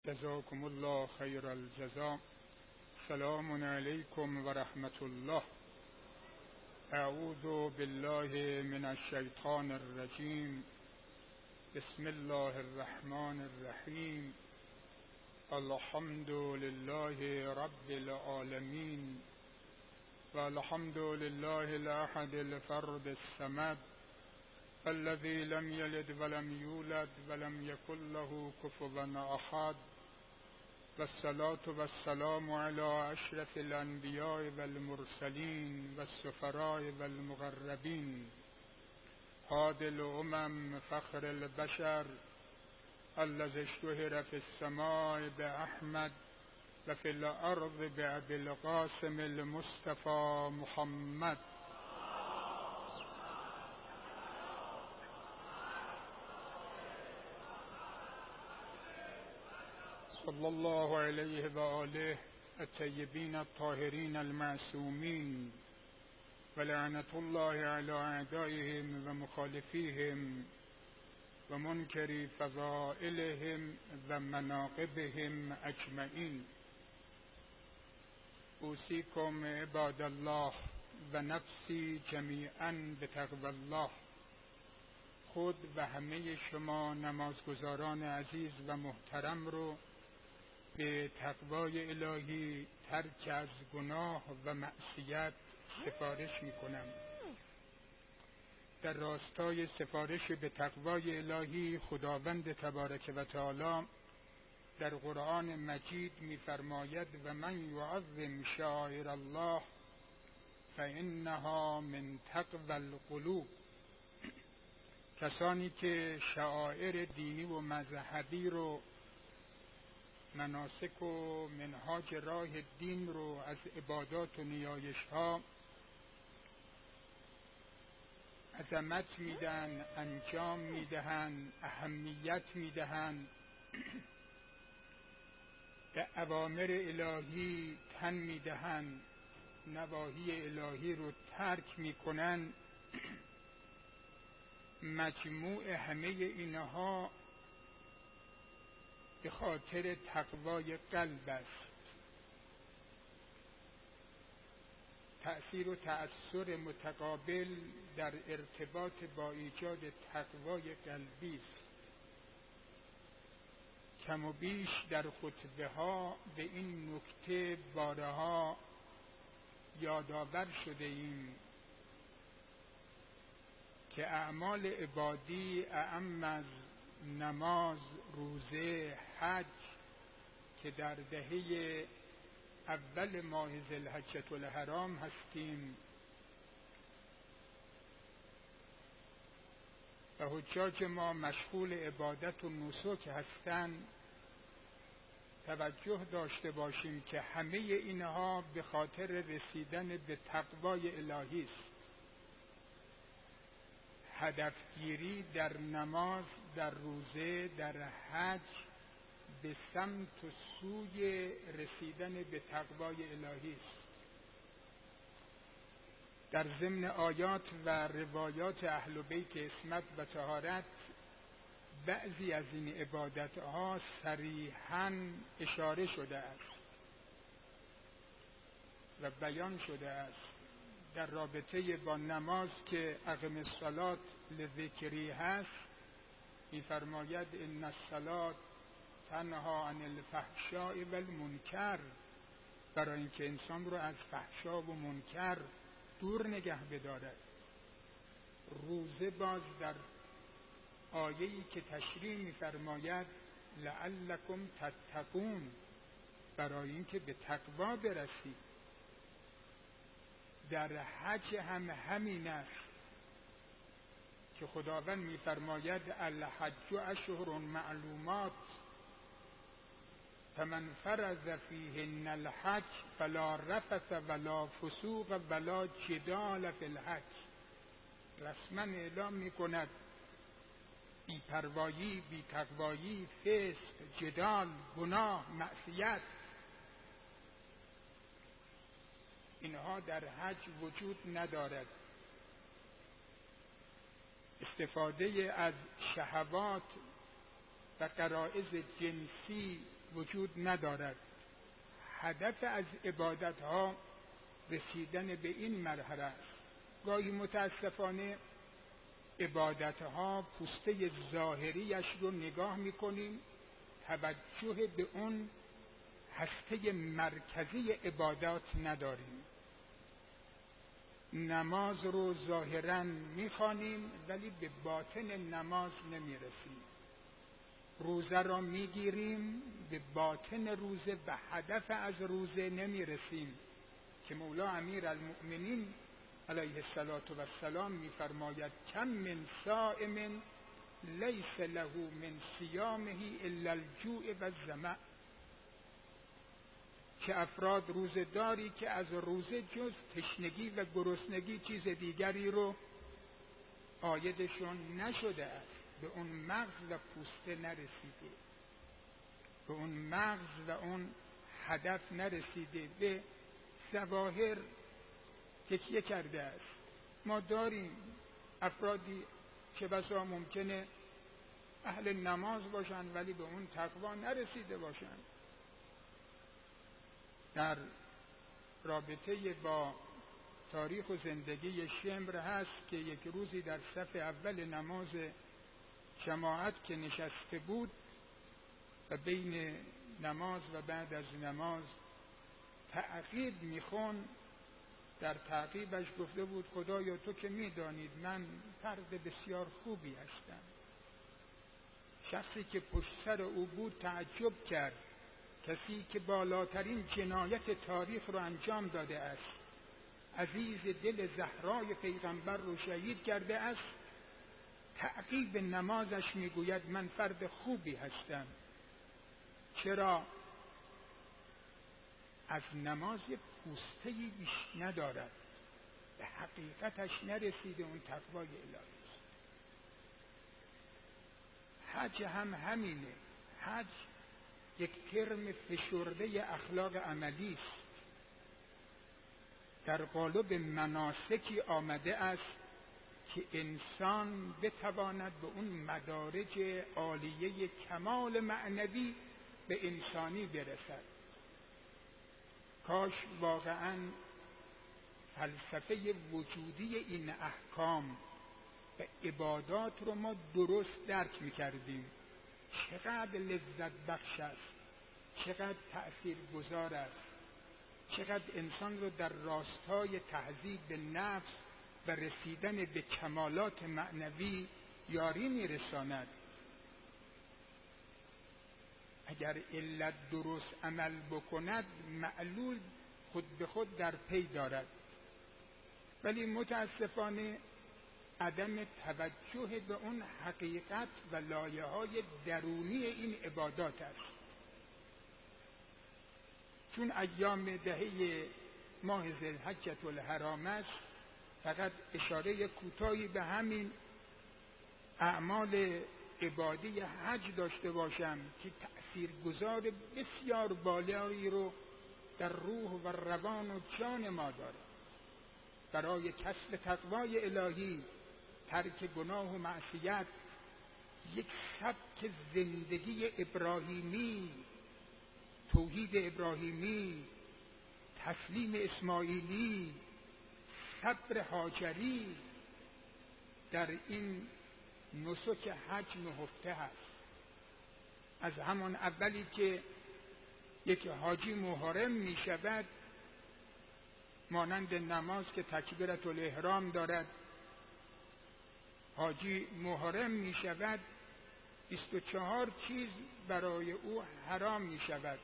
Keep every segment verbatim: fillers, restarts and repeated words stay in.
جزاكم الله خير الجزاء. سلام عليكم ورحمة الله. اعوذ بالله من الشيطان الرجيم. بسم الله الرحمن الرحيم. الحمد لله رب العالمين، والحمد لله الأحد الفرد الصمد الذي لم يلد ولم يولد ولم يكن له كفوا أحد، والصلاة والسلام على أشرف الأنبياء والمرسلين والسفراء والمقربين، هادي الأمم فخر البشر الذي اشتهر في السماء بأحمد وفي الأرض بأبي القاسم المصطفى محمد. صلى الله عليه وآله الطيبين الطاهرين المعصومين، ولعنة الله على أعدائهم ومخالفيهم ومنكر فضائلهم ومناقبهم أجمعين. أوصيكم عباد الله و نفسی جمیعا بتقوی الله. خود و همه شما نمازگزاران عزیز و محترم رو به تقوای الهی، ترک از گناه و معصیت سفارش می کنم. در راستای سفارش به تقوای الهی، خداوند تبارک و تعالی در قرآن مجید می فرماید: و من یعظم شعائر الله فانها من تقوی القلوب. کسانی که شعائر دینی و مذهبی رو، مناسک و منهاج راه دین رو از عبادات و نیایش ها عظمت میدن، انجام میدهن، اهمیت میدهن، به اوامر الهی تن میدهن، نواهی الهی رو ترک میکنن، مجموع همه اینها به خاطر تقوای قلب است. تأثیر و تأثیر متقابل در ارتباط با ایجاد تقوای قلبی است. کم و بیش در خطبه ها به این نکته بارها یادآور شده ایم که اعمال عبادی اعم از نماز، روزه، حج که در دهه اول ماه ذوالحجة الحرام هستیم و حجاج ما مشغول عبادت و نسک هستند، توجه داشته باشیم که همه اینها به خاطر رسیدن به تقوای الهی است. هدفگیری در نماز، در روزه، در حج به سمت و سوی رسیدن به تقوای الهی است. در ضمن آیات و روایات اهل بیت عصمت و طهارت بعضی از این عبادتها صریحاً اشاره شده است و بیان شده است. در رابطه با نماز که اقم الصلاة لذکری هست، می‌فرماید ان الصلاة تنها عن الفحشاء والمنکر، برای اینکه انسان رو از فحشا و منکر دور نگه بدارد. روزه باز در آیه‌ای که تشریح می‌فرماید لعلکم تتقون، برای اینکه به تقوا برسید. در حج هم همین است که خداوند می‌فرماید الحج اشهر معلومات فمن فرض فیهن الحج فلا رفث ولا فسوق ولا جدال فی الحج. رسما اعلام می‌کند بی پروایی، بی تقوایی، فسق، جدال، گناه، معصیت، اینها در حج وجود ندارد. استفاده از شهوات و غرایز جنسی وجود ندارد. هدف از عبادت ها رسیدن به این مرحله است. گاهی متاسفانه عبادت ها پوسته ظاهریش رو نگاه میکنیم، توجه به اون هسته مرکزی عبادات نداریم. نماز رو ظاهراً میخوانیم ولی به باطن نماز نمیرسیم. روزه را میگیریم، به باطن روزه و هدف از روزه نمیرسیم که مولا امیر المؤمنین علیه السلام میفرماید کم من صائم لیس له من صیامه الا الجوع و الظمأ، که افراد روزه داری که از روزه جز تشنگی و گرسنگی چیز دیگری رو عایدشون نشده است، به اون مغز و پوسته نرسیده، به اون مغز و اون هدف نرسیده، به ظواهر تکیه کرده است. ما داریم افرادی که بسا ممکنه اهل نماز باشن ولی به اون تقوا نرسیده باشن. در رابطه با تاریخ و زندگی شمر هست که یک روزی در صف اول نماز جماعت که نشسته بود و بین نماز و بعد از نماز تعقیب میخون، در تعقیبش گفته بود خدایا تو که میدانید من فرد بسیار خوبی هستم. شخصی که پشت سر او بود تعجب کرد، کسی که بالاترین جنایت تاریخ رو انجام داده است، عزیز دل زهرای پیغمبر رو شهید کرده است، تعقیب نمازش میگوید من فرد خوبی هستم. چرا؟ از نماز پوسته‌ای بیش ندارد، به حقیقتش نرسیده، اون تقوای الهی است. حج هم همینه. حج یک ترم فشرده اخلاق عملی است، در قالب مناسکی آمده است که انسان بتواند به اون مدارج عالیه کمال معنوی به انسانی برسد. کاش واقعاً فلسفه وجودی این احکام و عبادات رو ما درست درک می‌کردیم. چقدر لذت بخش است، چقدر تأثیر گذار است، چقدر انسان رو در راستای تهذیب به نفس و رسیدن به کمالات معنوی یاری می‌رساند. اگر علت درست عمل بکند معلول خود به خود در پی دارد، ولی متاسفانه عدم توجه به اون حقیقت و لایه‌های درونی این عبادات است. چون ایام دهه ماه ذوالحجة الحرام است، فقط اشاره کوتاهی به همین اعمال عبادی حج داشته باشم که تأثیرگذار بسیار بالایی رو در روح و روان و جان ما دارد. برای کسب تقوای الهی، ترک گناه و معصیت، یک سبک زندگی ابراهیمی، توحید ابراهیمی، تسلیم اسماعیلی، صبر هاجری در این نسک حج نهفته هست. از همان اولی که یک حاجی محرم می شود، مانند نماز که تکبیرة الاحرام دارد، حاجی محرم می شود، بیست و چهار چیز برای او حرام می شود.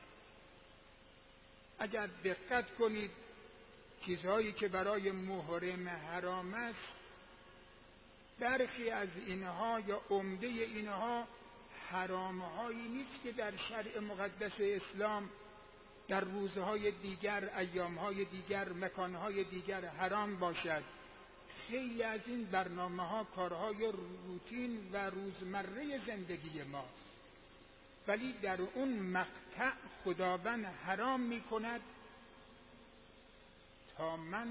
اگر دقت کنید چیزهایی که برای محرم حرام است، برخی از اینها یا عمده اینها حرامهایی نیست که در شرع مقدس اسلام در روزهای دیگر، ایامهای دیگر، مکانهای دیگر حرام باشد. خیلی از این برنامه ها کارهای روتین و روزمره زندگی ماست، ولی در اون مقطع خداوند حرام می کند تا من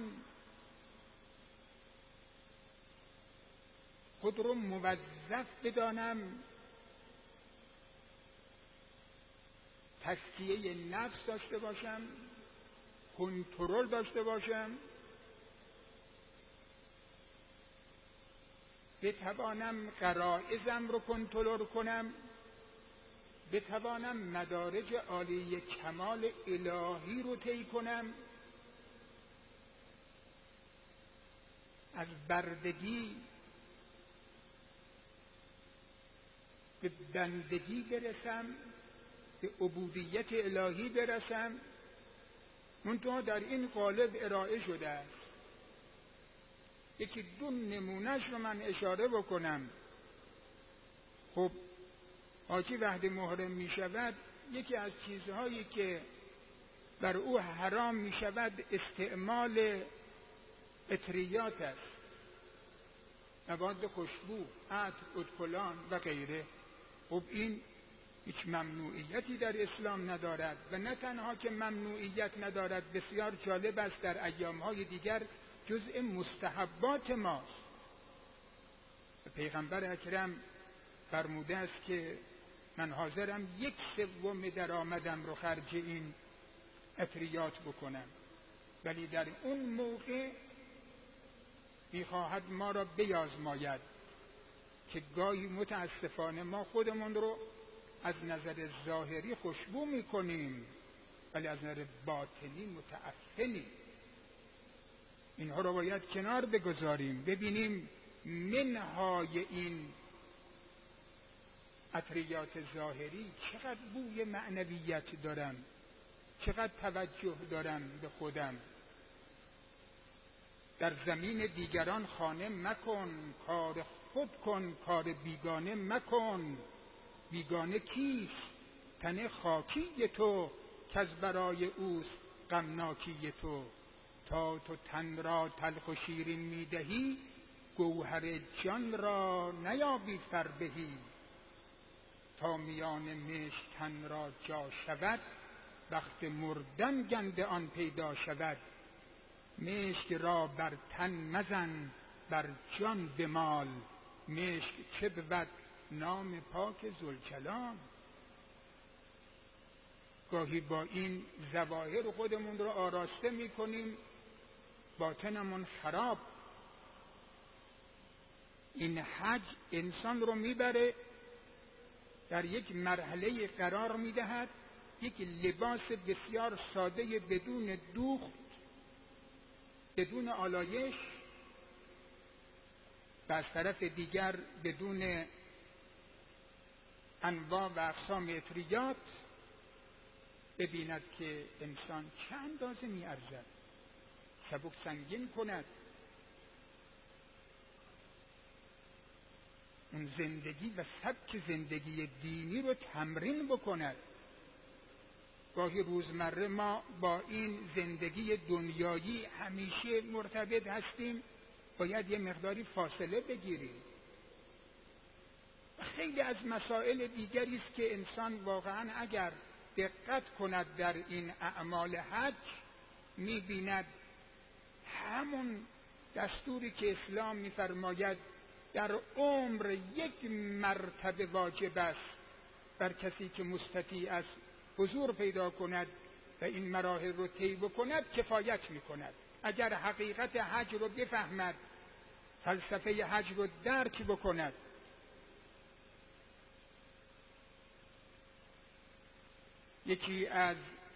خود رو موظف بدانم تزکیه نفس داشته باشم، کنترل داشته باشم، بتوانم غرایزم رو کنترل کنم، بتوانم مدارج عالی کمال الهی رو طی کنم، از بردگی به بندگی برسم، به عبودیت الهی برسم. منتها در این قالب ارائه شده است. یکی دو نمونهش رو من اشاره بکنم. خب حاجی وقتی محرم می شود، یکی از چیزهایی که بر او حرام می شود استعمال عطریات است، مواد خوشبو، عطر، ادکلان و غیره. خب این هیچ ممنوعیتی در اسلام ندارد و نه تنها که ممنوعیت ندارد، بسیار جالب است در ایامهای دیگر جزء مستحبات ماست. پیغمبر اکرم فرموده است که من حاضرم یک سوم درآمدم رو خرج این عطریات بکنم، ولی در اون موقع میخواهد ما را بیازماید که گاهی متاسفانه ما خودمون رو از نظر ظاهری خوشبو میکنیم ولی از نظر باطنی متعفنیم. اینها رو باید کنار بگذاریم، ببینیم منهای این عطریات ظاهری چقدر بوی معنویت دارم، چقدر توجه دارم به خودم. در زمین دیگران خانه مکن، کار خود کن، کار بیگانه مکن. بیگانه کیست؟ تن خاکی تو که از برای اوست غمناکی تو. تا تو تن را تلخ و شیرین میدهی، گوهر جان را نیابی فربهی. تا میان مشک تن را جا شود، وقت مردن گند آن پیدا شود. مشک را بر تن مزن، بر جان بمال. مشک چه بود نام پاک ذوالجلال. گاهی با این ظواهر خودمون رو آراسته میکنیم، باطنمون خراب. این حج انسان رو میبره در یک مرحله قرار میدهد، یک لباس بسیار ساده بدون دوخت، بدون آلایش، و از طرف دیگر بدون انواع و اقسام عطریات، ببیند که انسان چه اندازه می ارزد، سبک سنگین کند. اون زندگی و سبک زندگی دینی رو تمرین بکند. گاهی روزمره ما با این زندگی دنیایی همیشه مرتبط هستیم، باید یه مقداری فاصله بگیریم. خیلی از مسائل دیگری است که انسان واقعا اگر دقت کند در این اعمال حج، می‌بیند همون دستوری که اسلام می‌فرماید در عمر یک مرتبه واجب است بر کسی که مستطیع است حضور پیدا کند و این مراحل رو طی بکند، کفایت می‌کند. اگر حقیقت حج رو بفهمد، فلسفه حج رو درک بکند، یکی از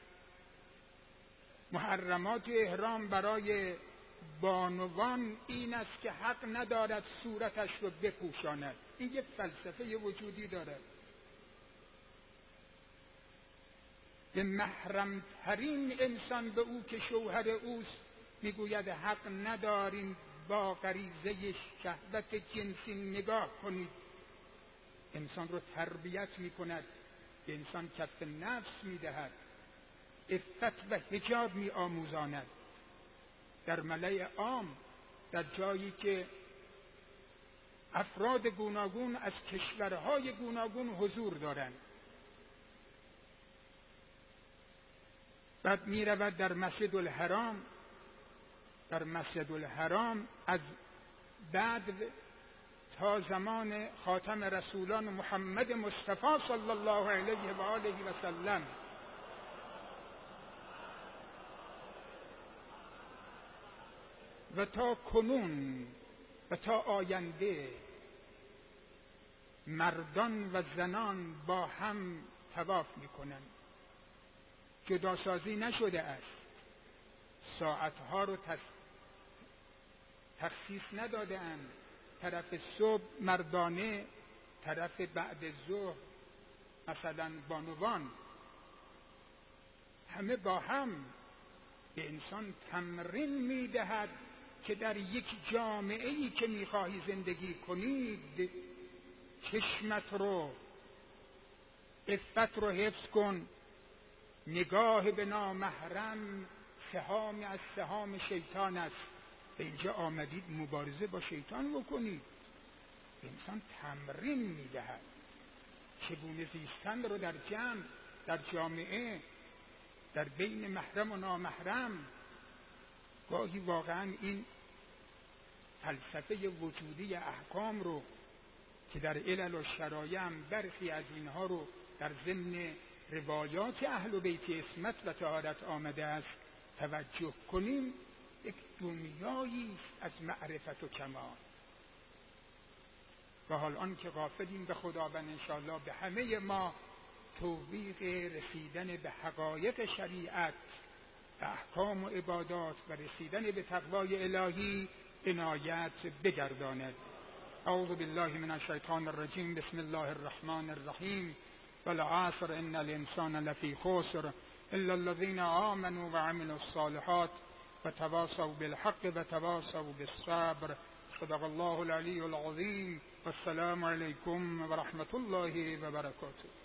محرمات احرام برای بانوان این است که حق ندارد صورتش رو بپوشاند. این یک فلسفه وجودی دارد. به محرم ترین انسان به او که شوهر اوست میگوید حق ندارین با غریزه شهوت جنسی نگاه کنید. انسان رو تربیت میکند، به انسان کف نفس میدهد، عفت و حجاب می آموزاند. در ملأ عام، در جایی که افراد گوناگون از کشورهای گوناگون حضور دارند، بعد می رود در مسجد الحرام. در مسجد الحرام از بعد تا زمان خاتم رسولان محمد مصطفی صلی الله علیه و آله و سلم و تا کنون و تا آینده مردان و زنان با هم طواف میکنند. جداسازی نشده است، ساعتها رو تخصیص نداده اند، طرف صبح مردانه، طرف بعد ظهر مثلا بانوان. همه با هم به انسان تمرین میدهد که در یک جامعه‌ای که میخواهی زندگی کنید چشمت رو، عفت رو حفظ کن. نگاه به نامحرم سهامی از سهام شیطان است. به اینجا آمدید مبارزه با شیطان بکنید. انسان تمرین میدهد چگونه زیستن رو در جمع، در جامعه، در بین محرم و نامحرم. گاهی واقعا این فلسفه وجودی احکام رو که در علل و شرایع هم برخی از اینها رو در ضمن روایات اهل بیت عصمت و طهارت آمده است توجه کنیم، یک دنیایی است از معرفت و کمال. و حال آن که غافلیم به خداوند انشاءالله به همه ما توفیق رسیدن به حقایق شریعت، به احکام و عبادات و رسیدن به تقوای الهی عنایت بگرداند. اعوذ بالله من الشیطان الرجیم. بسم الله الرحمن الرحیم. والعصر ان الانسان لفی خسر الا الذين آمنوا وعملوا الصالحات وتواصوا بالحق وتواصوا بالصبر. صدق الله العلی العظیم. والسلام علیکم و رحمت الله و برکاته.